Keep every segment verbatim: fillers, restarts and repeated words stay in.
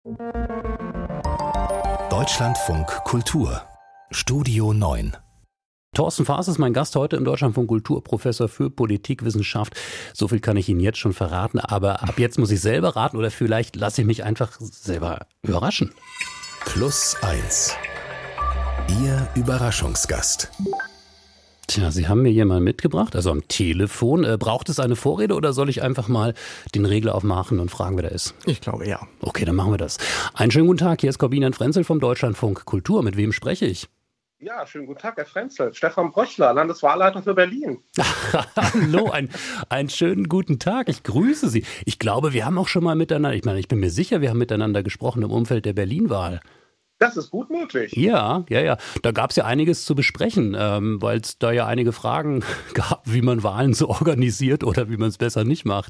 Deutschlandfunk Kultur Studio neun. Thorsten Faas ist mein Gast heute im Deutschlandfunk Kultur, Professor für Politikwissenschaft. So viel kann ich Ihnen jetzt schon verraten, aber ab jetzt muss ich selber raten oder vielleicht lasse ich mich einfach selber überraschen. Plus eins. Ihr Überraschungsgast. Tja, Sie haben mir jemanden mitgebracht, also am Telefon. Äh, braucht es eine Vorrede oder soll ich einfach mal den Regler aufmachen und fragen, wer da ist? Ich glaube, ja. Okay, dann machen wir das. Einen schönen guten Tag, hier ist Corbinian Frenzel vom Deutschlandfunk Kultur. Mit wem spreche ich? Ja, schönen guten Tag, Herr Frenzel. Stefan Bröchler, Landeswahlleiter für Berlin. Hallo, ein, einen schönen guten Tag. Ich grüße Sie. Ich glaube, wir haben auch schon mal miteinander, ich meine, ich bin mir sicher, wir haben miteinander gesprochen im Umfeld der Berlin-Wahl. Das ist gut möglich. Ja, ja, ja. Da gab es ja einiges zu besprechen, ähm, weil es da ja einige Fragen gab, wie man Wahlen so organisiert oder wie man es besser nicht macht.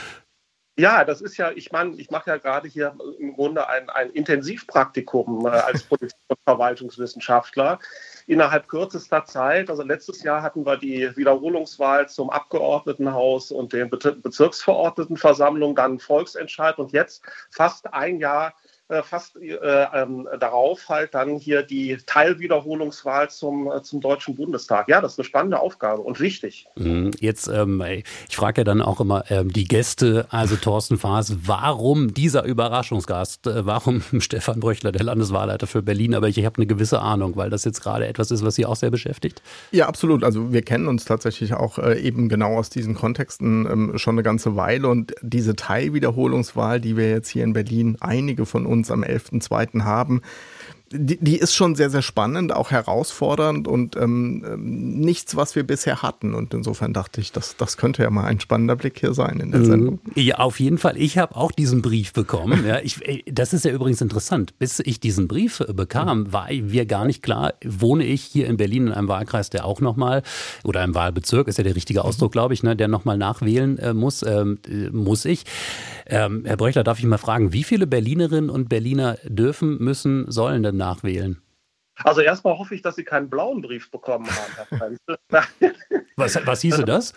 Ja, das ist ja, ich meine, ich mache ja gerade hier im Grunde ein, ein Intensivpraktikum äh, als Politik- und Verwaltungswissenschaftler. Innerhalb kürzester Zeit, also letztes Jahr hatten wir die Wiederholungswahl zum Abgeordnetenhaus und den Be- Bezirksverordnetenversammlung, dann Volksentscheid und jetzt fast ein Jahr fast äh, ähm, darauf halt dann hier die Teilwiederholungswahl zum, äh, zum Deutschen Bundestag. Ja, das ist eine spannende Aufgabe und wichtig. Jetzt, ähm, ich frage ja dann auch immer ähm, die Gäste, also Thorsten Faas, warum dieser Überraschungsgast? Äh, warum Stefan Bröchler, der Landeswahlleiter für Berlin? Aber ich, ich habe eine gewisse Ahnung, weil das jetzt gerade etwas ist, was Sie auch sehr beschäftigt. Ja, absolut. Also wir kennen uns tatsächlich auch äh, eben genau aus diesen Kontexten ähm, schon eine ganze Weile und diese Teilwiederholungswahl, die wir jetzt hier in Berlin, einige von uns am elften zweiten haben, die, die ist schon sehr, sehr spannend, auch herausfordernd und ähm, nichts, was wir bisher hatten. Und insofern dachte ich, das, das könnte ja mal ein spannender Blick hier sein in der Sendung. Ja, auf jeden Fall. Ich habe auch diesen Brief bekommen. Ja, ich, das ist ja übrigens interessant. Bis ich diesen Brief bekam, war mir gar nicht klar, wohne ich hier in Berlin in einem Wahlkreis, der auch nochmal, oder einem Wahlbezirk, ist ja der richtige Ausdruck, glaube ich, ne, der nochmal nachwählen äh, muss, ähm, muss ich. Ähm, Herr Bröchler, darf ich mal fragen, wie viele Berlinerinnen und Berliner dürfen, müssen, sollen denn nachwählen? Also erstmal hoffe ich, dass Sie keinen blauen Brief bekommen haben, Herr Frenzel. was, was hieße das?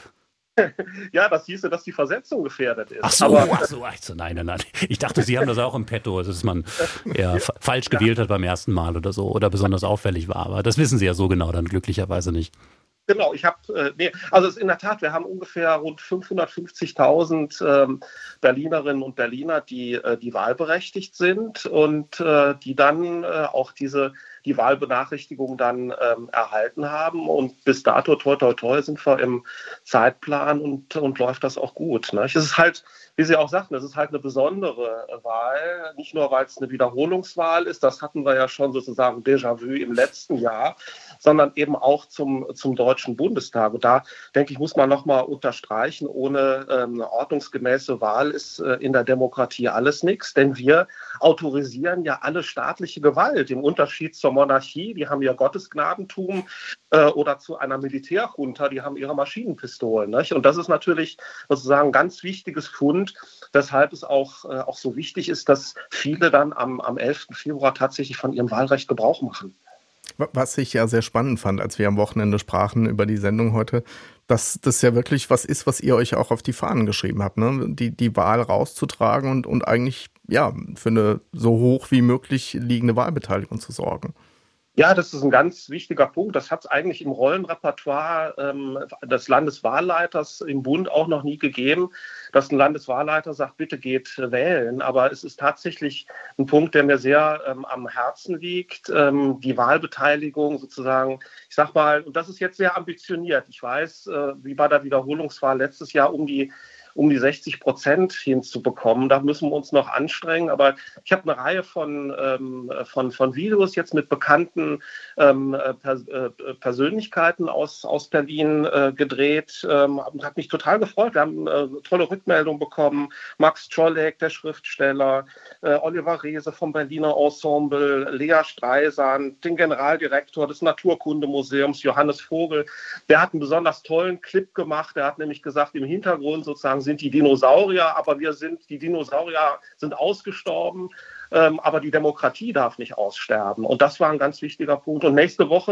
Ja, das hieße, dass die Versetzung gefährdet ist. Ach so, Aber, ach so, ach so, nein, nein, nein. Ich dachte, Sie haben das auch im Petto, dass man ja, f- falsch gewählt hat beim ersten Mal oder so oder besonders auffällig war. Aber das wissen Sie ja so genau dann glücklicherweise nicht. Genau, ich habe, äh, nee, also es ist in der Tat, wir haben ungefähr rund fünfhundertfünfzigtausend ähm, Berlinerinnen und Berliner, die, äh, die wahlberechtigt sind und äh, die dann äh, auch diese die Wahlbenachrichtigung dann ähm, erhalten haben. Und bis dato, toi, toi, toi, sind wir im Zeitplan und, und läuft das auch gut. Ne? Es ist halt, wie Sie auch sagten, es ist halt eine besondere Wahl, nicht nur, weil es eine Wiederholungswahl ist, das hatten wir ja schon sozusagen Déjà-vu im letzten Jahr, sondern eben auch zum, zum Deutschen Bundestag. Und da, denke ich, muss man nochmal unterstreichen, ohne ähm, eine ordnungsgemäße Wahl ist äh, in der Demokratie alles nichts, denn wir autorisieren ja alle staatliche Gewalt, im Unterschied zur Monarchie, die haben ja Gottesgnadentum, äh, oder zu einer Militärjunta, die haben ihre Maschinenpistolen. Nicht? Und das ist natürlich sozusagen ein ganz wichtiges Fund, weshalb es auch, äh, auch so wichtig ist, dass viele dann am, am elften Februar tatsächlich von ihrem Wahlrecht Gebrauch machen. Was ich ja sehr spannend fand, als wir am Wochenende sprachen über die Sendung heute, dass das ja wirklich was ist, was ihr euch auch auf die Fahnen geschrieben habt, ne? Die, die Wahl rauszutragen und, und eigentlich ja für eine so hoch wie möglich liegende Wahlbeteiligung zu sorgen. Ja, das ist ein ganz wichtiger Punkt. Das hat es eigentlich im Rollenrepertoire ähm, des Landeswahlleiters im Bund auch noch nie gegeben, dass ein Landeswahlleiter sagt, bitte geht wählen. Aber es ist tatsächlich ein Punkt, der mir sehr ähm, am Herzen liegt. Ähm, die Wahlbeteiligung sozusagen, ich sag mal, und das ist jetzt sehr ambitioniert. Ich weiß, äh, wie bei der Wiederholungswahl letztes Jahr um die um die sechzig Prozent hinzubekommen. Da müssen wir uns noch anstrengen. Aber ich habe eine Reihe von, ähm, von, von Videos jetzt mit bekannten ähm, Pers- äh, Persönlichkeiten aus, aus Berlin äh, gedreht ähm, und habe mich total gefreut. Wir haben äh, tolle Rückmeldungen bekommen. Max Czolek, der Schriftsteller, äh, Oliver Reese vom Berliner Ensemble, Lea Streisand, den Generaldirektor des Naturkundemuseums, Johannes Vogel. Der hat einen besonders tollen Clip gemacht. Der hat nämlich gesagt, im Hintergrund sozusagen sind die Dinosaurier, aber wir sind, die Dinosaurier sind ausgestorben, ähm, aber die Demokratie darf nicht aussterben. Und das war ein ganz wichtiger Punkt. Und nächste Woche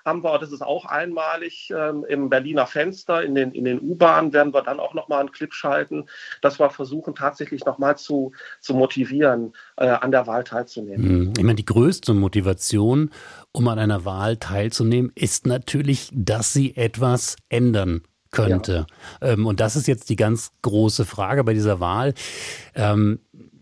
haben wir, das ist auch einmalig, ähm, im Berliner Fenster, in den, in den U-Bahnen werden wir dann auch nochmal einen Clip schalten, dass wir versuchen tatsächlich nochmal zu, zu motivieren, äh, an der Wahl teilzunehmen. Ich meine, die größte Motivation, um an einer Wahl teilzunehmen, ist natürlich, dass sie etwas ändern könnte. Ja. Ähm, und das ist jetzt die ganz große Frage bei dieser Wahl. Ähm,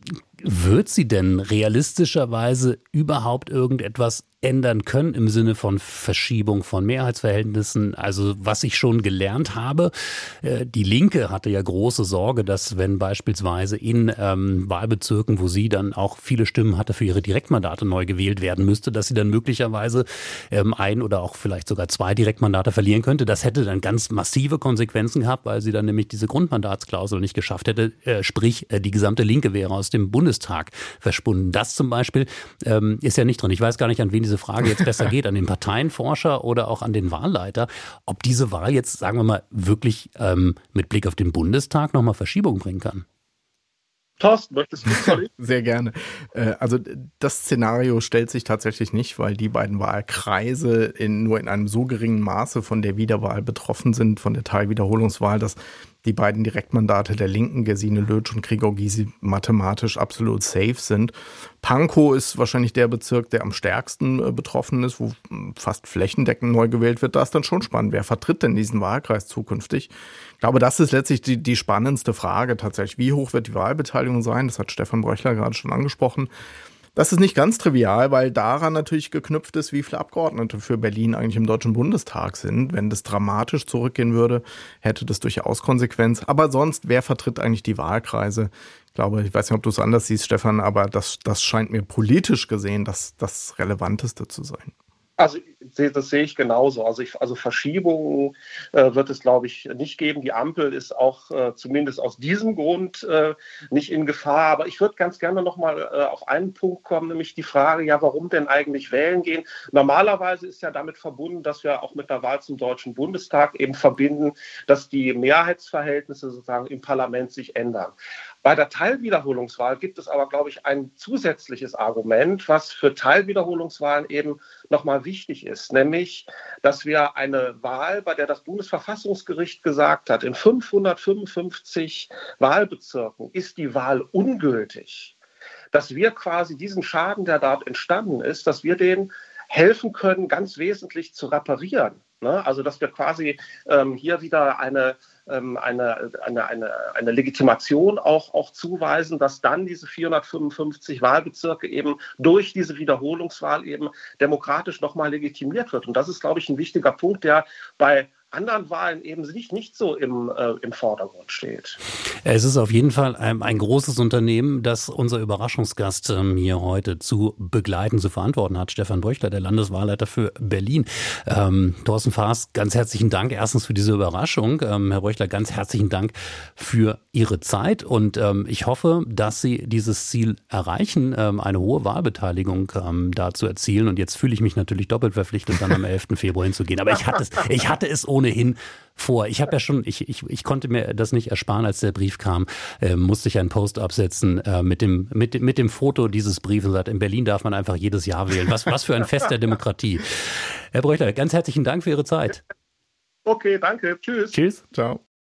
wird sie denn realistischerweise überhaupt irgendetwas ändern können im Sinne von Verschiebung von Mehrheitsverhältnissen? Also was ich schon gelernt habe, äh, die Linke hatte ja große Sorge, dass wenn beispielsweise in ähm, Wahlbezirken, wo sie dann auch viele Stimmen hatte, für ihre Direktmandate neu gewählt werden müsste, dass sie dann möglicherweise ähm, ein oder auch vielleicht sogar zwei Direktmandate verlieren könnte. Das hätte dann ganz massive Konsequenzen gehabt, weil sie dann nämlich diese Grundmandatsklausel nicht geschafft hätte. Äh, sprich, äh, die gesamte Linke wäre aus dem Bundestag verschwunden. Das zum Beispiel ähm, ist ja nicht drin. Ich weiß gar nicht, an wen diese Frage jetzt besser geht, an den Parteienforscher oder auch an den Wahlleiter, ob diese Wahl jetzt, sagen wir mal, wirklich ähm, mit Blick auf den Bundestag nochmal Verschiebung bringen kann. Thorsten, möchtest du? Sorry. Sehr gerne. Also das Szenario stellt sich tatsächlich nicht, weil die beiden Wahlkreise in, nur in einem so geringen Maße von der Wiederwahl betroffen sind, von der Teilwiederholungswahl, dass die beiden Direktmandate der Linken, Gesine Lötsch und Gregor Gysi, mathematisch absolut safe sind. Pankow ist wahrscheinlich der Bezirk, der am stärksten äh, betroffen ist, wo fast flächendeckend neu gewählt wird. Da ist dann schon spannend, wer vertritt denn diesen Wahlkreis zukünftig? Ich glaube, das ist letztlich die, die spannendste Frage tatsächlich. Wie hoch wird die Wahlbeteiligung sein? Das hat Stefan Bröchler gerade schon angesprochen. Das ist nicht ganz trivial, weil daran natürlich geknüpft ist, wie viele Abgeordnete für Berlin eigentlich im Deutschen Bundestag sind. Wenn das dramatisch zurückgehen würde, hätte das durchaus Konsequenz. Aber sonst, wer vertritt eigentlich die Wahlkreise? Ich glaube, ich weiß nicht, ob du es anders siehst, Stefan, aber das, das scheint mir politisch gesehen das, das Relevanteste zu sein. Also das sehe ich genauso. Also, ich, also Verschiebungen äh, wird es, glaube ich, nicht geben. Die Ampel ist auch äh, zumindest aus diesem Grund äh, nicht in Gefahr. Aber ich würde ganz gerne noch mal äh, auf einen Punkt kommen, nämlich die Frage, ja, warum denn eigentlich wählen gehen? Normalerweise ist ja damit verbunden, dass wir auch mit der Wahl zum Deutschen Bundestag eben verbinden, dass die Mehrheitsverhältnisse sozusagen im Parlament sich ändern. Bei der Teilwiederholungswahl gibt es aber, glaube ich, ein zusätzliches Argument, was für Teilwiederholungswahlen eben nochmal wichtig ist, nämlich, dass wir eine Wahl, bei der das Bundesverfassungsgericht gesagt hat, in fünfhundertfünfundfünfzig Wahlbezirken ist die Wahl ungültig, dass wir quasi diesen Schaden, der dort entstanden ist, dass wir den helfen können, ganz wesentlich zu reparieren. Ne? Also, dass wir quasi ähm, hier wieder eine Eine, eine, eine, eine Legitimation auch, auch zuweisen, dass dann diese vierhundertfünfundfünfzig Wahlbezirke eben durch diese Wiederholungswahl eben demokratisch nochmal legitimiert wird. Und das ist, glaube ich, ein wichtiger Punkt, der bei anderen Wahlen eben nicht, nicht so im, äh, im Vordergrund steht. Es ist auf jeden Fall ein, ein großes Unternehmen, das unser Überraschungsgast ähm, hier heute zu begleiten, zu verantworten hat. Stefan Bröchler, der Landeswahlleiter für Berlin. Ähm, Thorsten Faas, ganz herzlichen Dank erstens für diese Überraschung. Ähm, Herr Bröchler, ganz herzlichen Dank für Ihre Zeit und ähm, ich hoffe, dass Sie dieses Ziel erreichen, ähm, eine hohe Wahlbeteiligung ähm, da zu erzielen. Und jetzt fühle ich mich natürlich doppelt verpflichtet, dann am elften Februar hinzugehen. Aber ich hatte es, ich hatte es ohnehin vor. Ich habe ja schon, ich, ich, ich konnte mir das nicht ersparen, als der Brief kam, äh, musste ich einen Post absetzen äh, mit dem, mit, mit dem Foto dieses Briefes und sagt, in Berlin darf man einfach jedes Jahr wählen. Was, was für ein Fest der Demokratie. Herr Bröchler, ganz herzlichen Dank für Ihre Zeit. Okay, danke. Tschüss. Tschüss. Ciao.